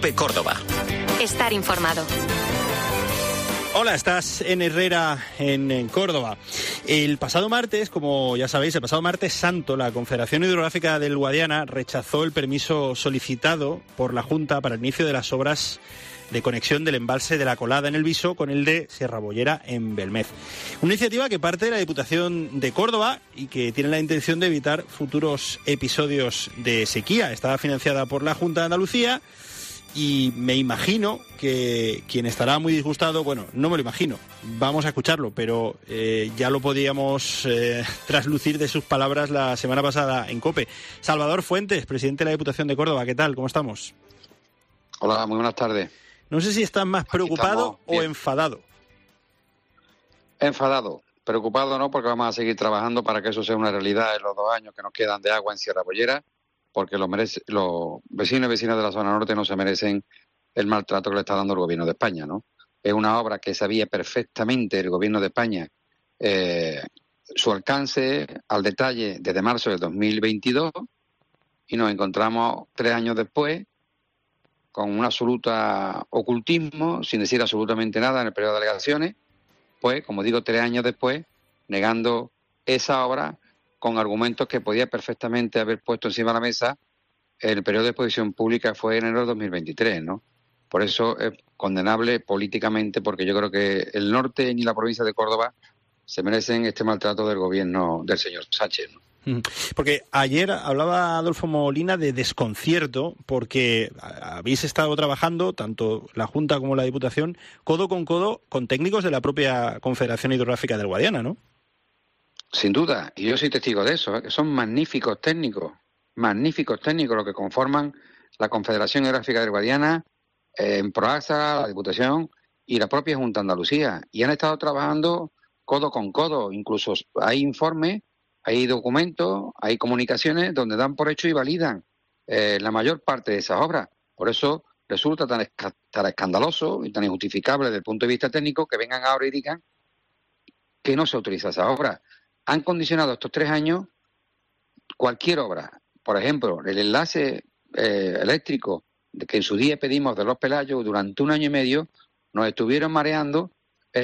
COPE Córdoba. Estar informado. Hola, estás en Herrera, en Córdoba. El pasado martes, como ya sabéis, el pasado martes santo, la Confederación Hidrográfica del Guadiana rechazó el permiso solicitado por la Junta para el inicio de las obras de conexión del embalse de la Colada en el Viso con el de Sierra Bollera en Belmez. Una iniciativa que parte de la Diputación de Córdoba y que tiene la intención de evitar futuros episodios de sequía. Está financiada por la Junta de Andalucía. Y me imagino que quien estará muy disgustado, bueno, no me lo imagino, vamos a escucharlo, pero ya lo podíamos traslucir de sus palabras la semana pasada en COPE. Salvador Fuentes, presidente de la Diputación de Córdoba, ¿qué tal? ¿Cómo estamos? Hola, muy buenas tardes. No sé si estás más preocupado o enfadado. Enfadado. Preocupado no, porque vamos a seguir trabajando para que eso sea una realidad en los 2 años que nos quedan de agua en Sierra Bollera, porque los vecinos y vecinas de la zona norte no se merecen el maltrato que le está dando el gobierno de España, ¿no? Es una obra que sabía perfectamente el gobierno de España su alcance al detalle desde marzo del 2022 y nos encontramos 3 años después con un absoluto ocultismo, sin decir absolutamente nada en el periodo de alegaciones, pues, como digo, 3 años después, negando esa obra con argumentos que podía perfectamente haber puesto encima de la mesa. El periodo de exposición pública fue en enero de 2023, ¿no? Por eso es condenable políticamente, porque yo creo que el norte ni la provincia de Córdoba se merecen este maltrato del gobierno del señor Sánchez, ¿no? Porque ayer hablaba Adolfo Molina de desconcierto, porque habéis estado trabajando, tanto la Junta como la Diputación, codo con técnicos de la propia Confederación Hidrográfica del Guadiana, ¿no? Sin duda, y yo soy testigo de eso, que son magníficos técnicos los que conforman la Confederación Hidrográfica del Guadiana, en Proaxa, la Diputación y la propia Junta de Andalucía, y han estado trabajando codo con codo. Incluso hay informes, hay documentos, hay comunicaciones donde dan por hecho y validan la mayor parte de esas obras. Por eso resulta tan escandaloso y tan injustificable desde el punto de vista técnico que vengan ahora y digan que no se autoriza esa obra. Han condicionado estos 3 años cualquier obra. Por ejemplo, el enlace eléctrico que en su día pedimos de Los Pelayos, durante 1 año y medio nos estuvieron mareando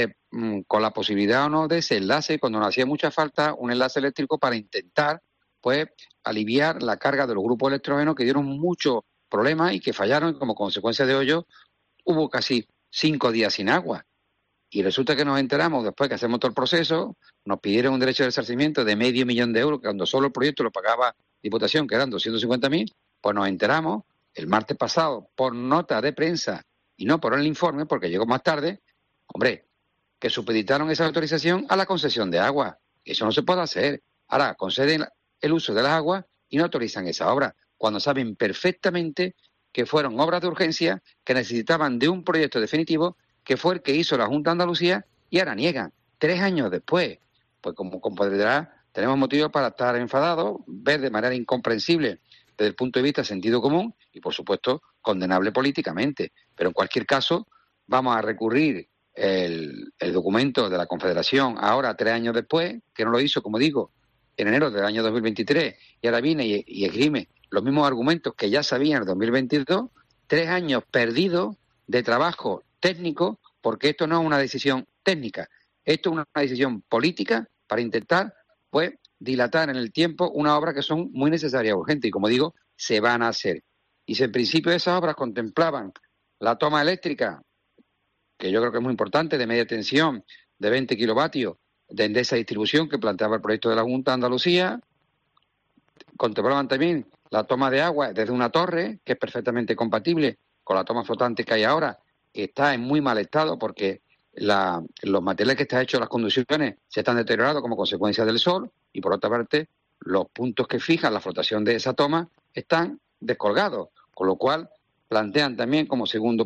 con la posibilidad o no de ese enlace, cuando nos hacía mucha falta un enlace eléctrico para intentar pues aliviar la carga de los grupos electrógenos que dieron muchos problemas y que fallaron, y como consecuencia de ello hubo casi 5 días sin agua. Y resulta que nos enteramos, después que hacemos todo el proceso, nos pidieron un derecho de resarcimiento de $500,000, que cuando solo el proyecto lo pagaba Diputación, que eran 250.000, pues nos enteramos el martes pasado por nota de prensa y no por el informe, porque llegó más tarde, hombre, que supeditaron esa autorización a la concesión de agua. Eso no se puede hacer. Ahora conceden el uso de las aguas y no autorizan esa obra, cuando saben perfectamente que fueron obras de urgencia que necesitaban de un proyecto definitivo, que fue el que hizo la Junta de Andalucía, y ahora niegan, 3 años después. Pues como comprenderá, tenemos motivos para estar enfadados, ver de manera incomprensible desde el punto de vista de sentido común y, por supuesto, condenable políticamente. Pero en cualquier caso, vamos a recurrir el documento de la Confederación ahora 3 años después, que no lo hizo, como digo, en enero del año 2023, y ahora viene y esgrime los mismos argumentos que ya sabía en el 2022, 3 años perdidos de trabajo técnico, porque esto no es una decisión técnica, esto es una decisión política para intentar, pues, dilatar en el tiempo una obra que son muy necesarias, urgentes, y como digo, se van a hacer. Y si en principio esas obras contemplaban la toma eléctrica, que yo creo que es muy importante, de media tensión, de 20 kilovatios, de esa distribución que planteaba el proyecto de la Junta de Andalucía, contemplaban también la toma de agua desde una torre, que es perfectamente compatible con la toma flotante que hay ahora, que está en muy mal estado porque los materiales que están hechos, las conducciones, se están deteriorando como consecuencia del sol, y por otra parte, los puntos que fijan la flotación de esa toma están descolgados, con lo cual plantean también como segundo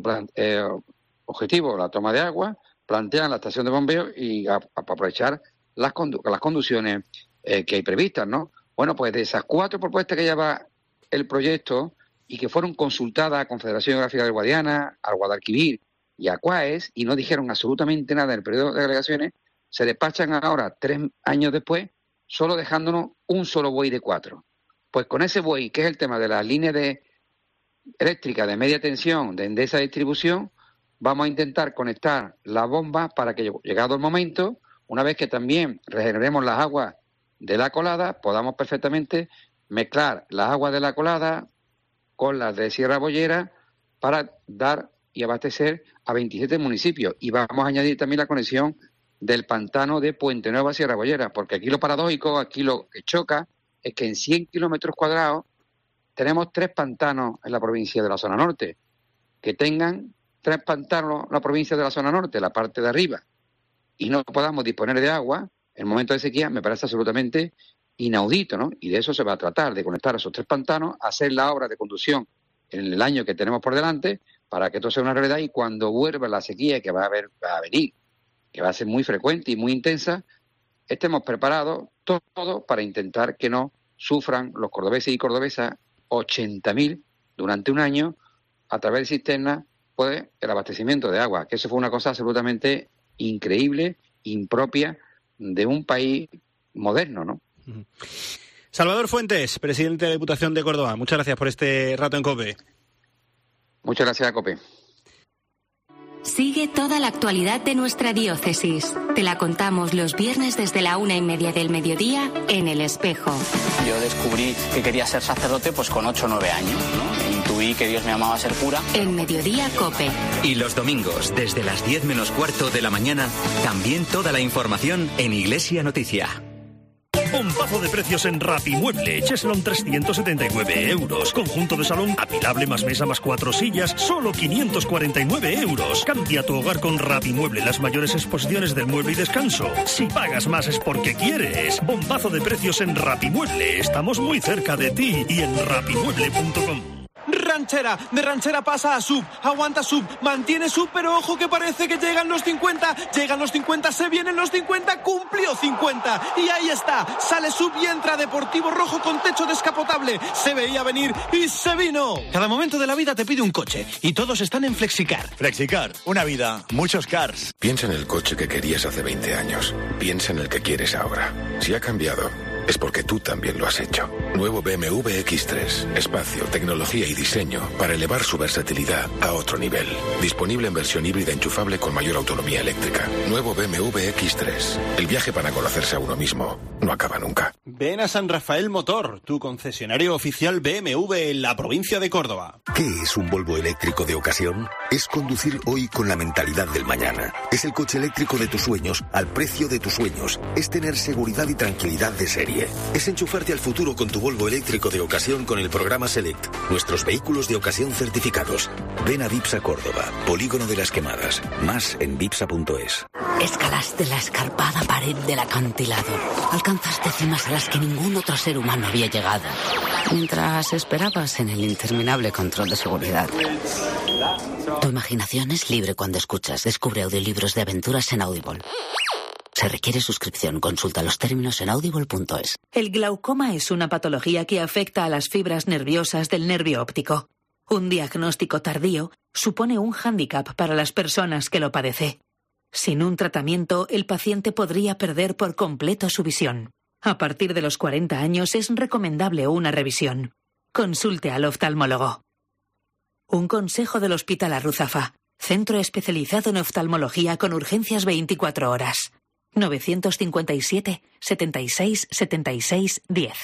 objetivo la toma de agua, plantean la estación de bombeo y aprovechar las conducciones que hay previstas, ¿no? Bueno, pues de esas 4 propuestas que lleva el proyecto y que fueron consultadas a Confederación Hidrográfica del Guadiana, al Guadalquivir y a CUAES, y no dijeron absolutamente nada en el periodo de delegaciones, se despachan ahora 3 años después, solo dejándonos un solo buey de 4. Pues con ese buey, que es el tema de las líneas de eléctrica de media tensión de Endesa Distribución, vamos a intentar conectar la bomba para que, llegado el momento, una vez que también regeneremos las aguas de la colada, podamos perfectamente mezclar las aguas de la colada con las de Sierra Bollera para dar y abastecer a 27 municipios. Y vamos a añadir también la conexión del pantano de Puente Nuevo a Sierra Bollera, porque aquí lo paradójico, aquí lo que choca, es que en 100 kilómetros cuadrados tenemos 3 pantanos en la provincia de la zona norte. Que tengan 3 pantanos en la provincia de la zona norte, la parte de arriba, y no podamos disponer de agua en momento de sequía, me parece absolutamente inaudito, ¿no? Y de eso se va a tratar, de conectar esos 3 pantanos, hacer la obra de conducción en el año que tenemos por delante, para que esto sea una realidad, y cuando vuelva la sequía que va a venir, que va a ser muy frecuente y muy intensa, estemos preparados todos para intentar que no sufran los cordobeses y cordobesas 80.000 durante un año a través de cisternas, pues el abastecimiento de agua, que eso fue una cosa absolutamente increíble, impropia de un país moderno, ¿no? Salvador Fuentes, presidente de la Diputación de Córdoba, muchas gracias por este rato en COPE. Muchas gracias, COPE. Sigue toda la actualidad de nuestra diócesis. Te la contamos los viernes desde la 1:30 del mediodía en El Espejo. Yo descubrí que quería ser sacerdote pues con 8 o 9 años, ¿no? Intuí que Dios me llamaba a ser cura. En Mediodía COPE. Y los domingos, desde las 10 menos cuarto de la mañana, también toda la información en Iglesia Noticia. Bombazo de precios en Rapimueble. Cheslon 379 euros. Conjunto de salón apilable más mesa más 4 sillas, solo 549 euros. Cambia tu hogar con Rapimueble, las mayores exposiciones del mueble y descanso. Si pagas más es porque quieres. Bombazo de precios en Rapimueble. Estamos muy cerca de ti y en rapimueble.com. Ranchera, de ranchera pasa a sub, aguanta sub, mantiene sub, pero ojo que parece que llegan los 50, se vienen los 50, cumplió 50, y ahí está, sale sub y entra Deportivo Rojo con techo descapotable, se veía venir y se vino. Cada momento de la vida te pide un coche, y todos están en Flexicar. Flexicar, una vida, muchos cars. Piensa en el coche que querías hace 20 años, piensa en el que quieres ahora. Si ha cambiado, es porque tú también lo has hecho. Nuevo BMW X3. Espacio, tecnología y diseño para elevar su versatilidad a otro nivel. Disponible en versión híbrida enchufable con mayor autonomía eléctrica. Nuevo BMW X3. El viaje para conocerse a uno mismo no acaba nunca. Ven a San Rafael Motor, tu concesionario oficial BMW en la provincia de Córdoba. ¿Qué es un Volvo eléctrico de ocasión? Es conducir hoy con la mentalidad del mañana. Es el coche eléctrico de tus sueños al precio de tus sueños. Es tener seguridad y tranquilidad de serie. Es enchufarte al futuro con tu Volvo eléctrico de ocasión con el programa Select. Nuestros vehículos de ocasión certificados. Ven a Vipsa Córdoba, Polígono de las Quemadas. Más en vipsa.es. Escalaste la escarpada pared del acantilado. Alcanzaste cimas a las que ningún otro ser humano había llegado. Mientras esperabas en el interminable control de seguridad. Tu imaginación es libre cuando escuchas. Descubre audiolibros de aventuras en Audible. Se requiere suscripción. Consulta los términos en audible.es. El glaucoma es una patología que afecta a las fibras nerviosas del nervio óptico. Un diagnóstico tardío supone un hándicap para las personas que lo padecen. Sin un tratamiento, el paciente podría perder por completo su visión. A partir de los 40 años es recomendable una revisión. Consulte al oftalmólogo. Un consejo del Hospital Arruzafa, centro especializado en oftalmología con urgencias 24 horas. 957 76 76 10.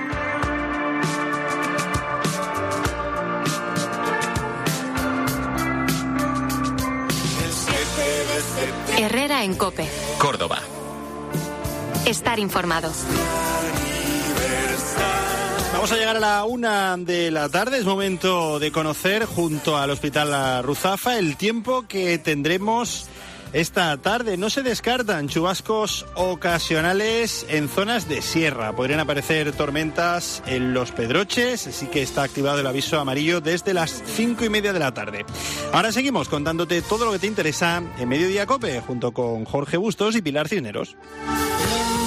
Herrera en COPE. Córdoba. Estar informado. Vamos a llegar a la 1 de la tarde. Es momento de conocer junto al Hospital Arruzafa el tiempo que tendremos esta tarde. No se descartan chubascos ocasionales en zonas de sierra. Podrían aparecer tormentas en Los Pedroches, así que está activado el aviso amarillo desde las 5:30 de la tarde. Ahora seguimos contándote todo lo que te interesa en Mediodía COPE, junto con Jorge Bustos y Pilar Cisneros.